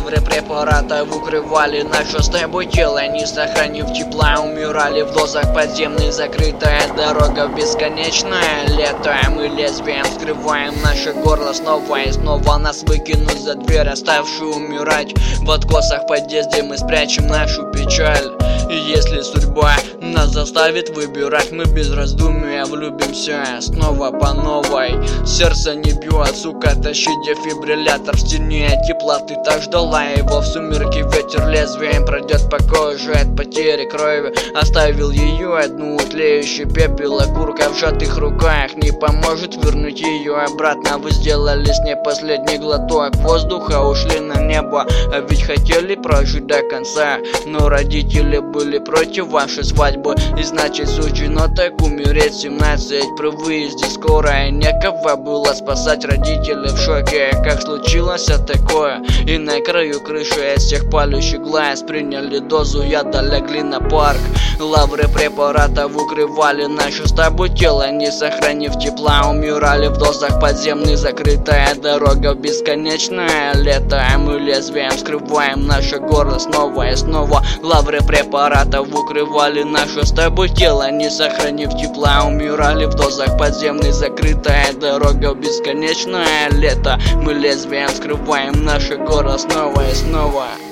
Лавры препаратов укрывали наше с тобой тело, не сохранив тепла, умирали в дозах подземных. Закрытая дорога в бесконечное лето. Мы лезвием вскрываем наше горло снова и снова. Нас выкинут за дверь, оставшую умирать. В откосах подъезде мы спрячем нашу печаль. И если судьба нас заставит выбирать, мы без раздумия влюбимся снова по новой. Сердце не бьет, сука, тащи дефибриллятор. В стене тепла ты так ждала его. В сумерки ветер лезвием пройдет по коже от потери крови. Оставил ее одну, тлеющий пепел. Окурка в сжатых руках не поможет вернуть ее обратно. Вы сделали с ней последний глоток воздуха, ушли на небо. А ведь хотели прожить до конца, но родители были против вашей свадьбы. И значит суждено так умереть. 17 при выезде скорой, некого было спасать. Родители в шоке, как случилось такое. И на краю крыши из всех палющих глаз приняли дозу яда, легли на парк. Лавры препаратов укрывали наше с тобой тело, не сохранив тепла, умирали в дозах подземных. Закрытая дорога в бесконечное лето. Мы лезвием вскрываем наше горло снова и снова. Лавры препаратов укрывали наше с тобой тело, не сохранив тепла, умирали в дозах подземных. Закрытая дорога в бесконечное лето. Мы лезвием вскрываем наше горло снова и снова.